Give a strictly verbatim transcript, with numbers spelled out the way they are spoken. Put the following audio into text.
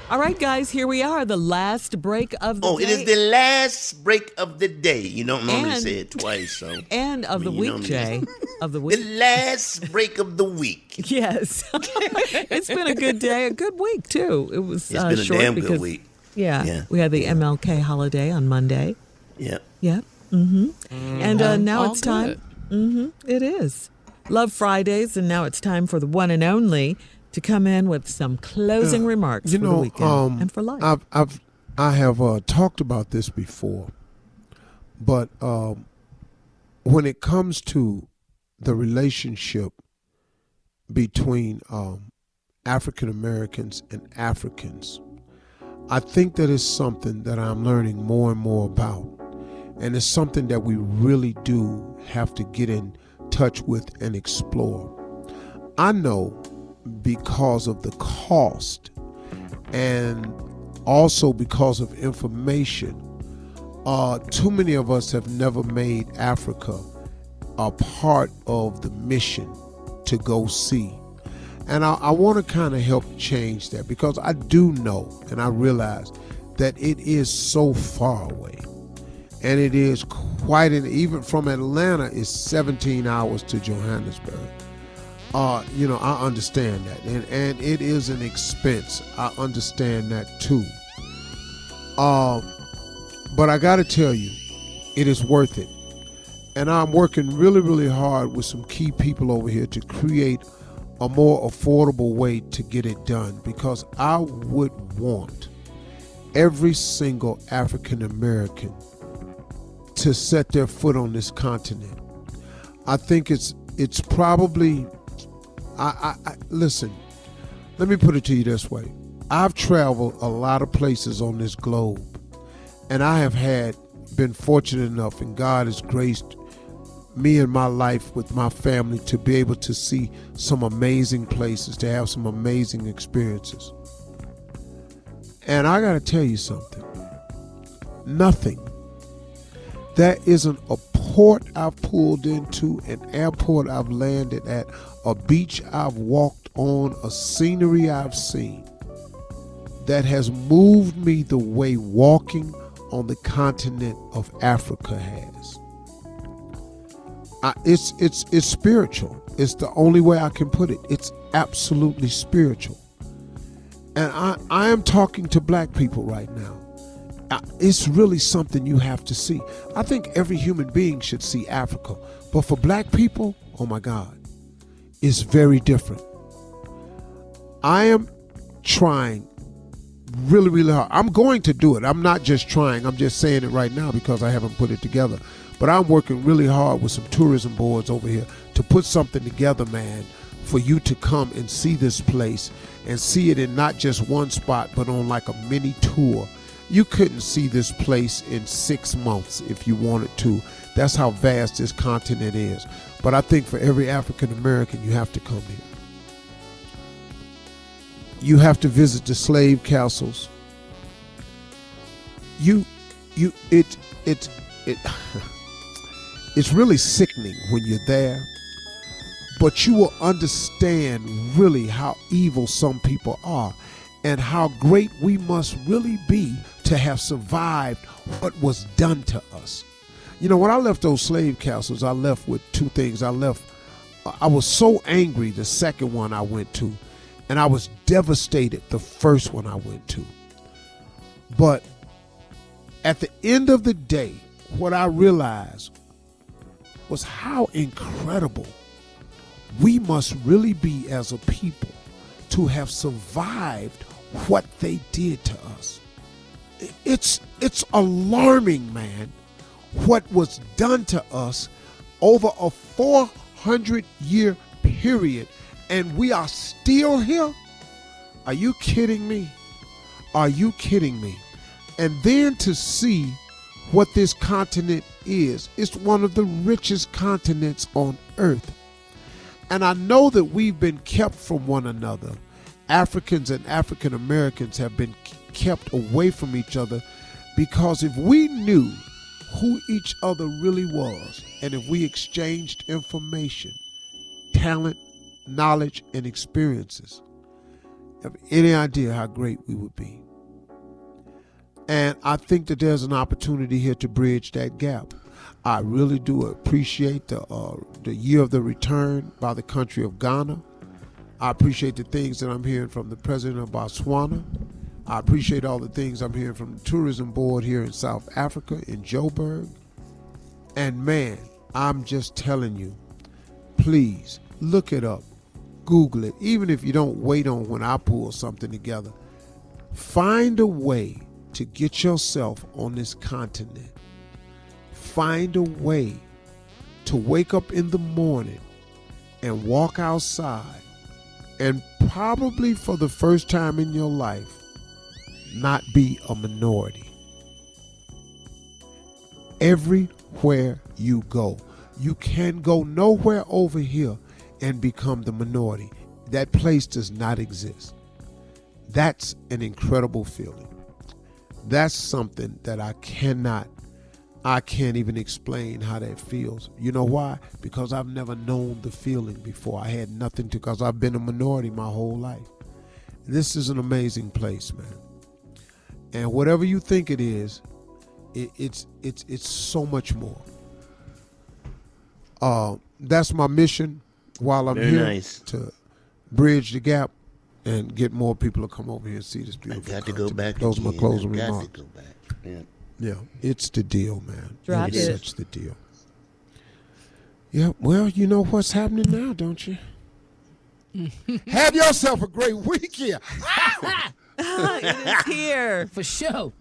All right, guys, here we are, the last break of the oh, day. Oh, it is the last break of the day. You don't normally and, say it twice, so. And of I mean, the week, Jay. Of the week. The last break of the week. Yes. It's been a good day, a good week, too. It was It's uh, been a short damn because, good week. Yeah, yeah. We had the M L K holiday on Monday. Yeah. Yep. Mm-hmm. Mm-hmm. And uh, now All it's time. good. Mm-hmm. It is. Love Fridays, and now it's time for the one and only to come in with some closing uh, remarks you for know, the weekend um, and for life. I've, I've, I have uh, talked about this before, but um, when it comes to the relationship between um, African Americans and Africans, I think that is something that I'm learning more and more about, and it's something that we really do have to get in touch with and explore. I know because of the cost and also because of information, uh, too many of us have never made Africa a part of the mission to go see. And I, I want to kind of help change that, because I do know and I realize that it is so far away. And it is quite an, even from Atlanta is seventeen hours to Johannesburg. Uh, you know, I understand that. And, and it is an expense. I understand that too. Uh, but I got to tell you, it is worth it. And I'm working really, really hard with some key people over here to create a more affordable way to get it done, because I would want every single African American to set their foot on this continent. I think it's it's probably, I, I, I listen, let me put it to you this way. I've traveled a lot of places on this globe, and I have had been fortunate enough, and God has graced me and my life with my family to be able to see some amazing places, to have some amazing experiences. And I got to tell you something. Nothing. There isn't a port I've pulled into, an airport I've landed at, a beach I've walked on, a scenery I've seen that has moved me the way walking on the continent of Africa has. I, it's it's it's spiritual. It's the only way I can put it. It's absolutely spiritual. And I, I am talking to black people right now. I, it's really something you have to see. I think every human being should see Africa. But for black people, oh my God, it's very different. I am trying really, really hard. I'm going to do it. I'm not just trying. I'm just saying it right now because I haven't put it together. But I'm working really hard with some tourism boards over here to put something together, man, for you to come and see this place and see it in not just one spot, but on like a mini tour. You couldn't see this place in six months if you wanted to. That's how vast this continent is. But I think for every African American, you have to come here. You have to visit the slave castles. You, you, it, it, it. It's really sickening when you're there, but you will understand really how evil some people are and how great we must really be to have survived what was done to us. You know, when I left those slave castles, I left with two things. I left, I was so angry the second one I went to, and I was devastated the first one I went to. But at the end of the day, what I realized was how incredible we must really be as a people to have survived what they did to us. It's it's alarming, man, what was done to us over a four hundred year period, and we are still here? Are you kidding me? Are you kidding me? And then to see what this continent is. It's one of the richest continents on earth. And I know that we've been kept from one another. Africans and African Americans have been kept away from each other, because if we knew who each other really was, and if we exchanged information, talent, knowledge, and experiences, have any idea how great we would be. And I think that there's an opportunity here to bridge that gap. I really do appreciate the uh, the year of the return by the country of Ghana. I appreciate the things that I'm hearing from the president of Botswana. I appreciate all the things I'm hearing from the tourism board here in South Africa, in Joburg. And man, I'm just telling you, please look it up, Google it. Even if you don't wait on when I pull something together, find a way to get yourself on this continent. Find a way to wake up in the morning and walk outside and probably for the first time in your life, not be a minority. Everywhere you go, you can go nowhere over here and become the minority. That place does not exist. That's an incredible feeling. That's something that I cannot, I can't even explain how that feels. You know why? Because I've never known the feeling before. I had nothing to, because I've been a minority my whole life. This is an amazing place, man. And whatever you think it is, it, it's it's it's so much more. Uh, that's my mission while I'm Very here, nice. to bridge the gap and get more people to come over here and see this beautiful I got to country. go back Those are my again. closing I got remarks. to go back. Yeah. Yeah, it's the deal, man. Drop It's it. such the deal. Yeah, well, you know what's happening now, don't you? Have yourself a great week here. It is here. For sure.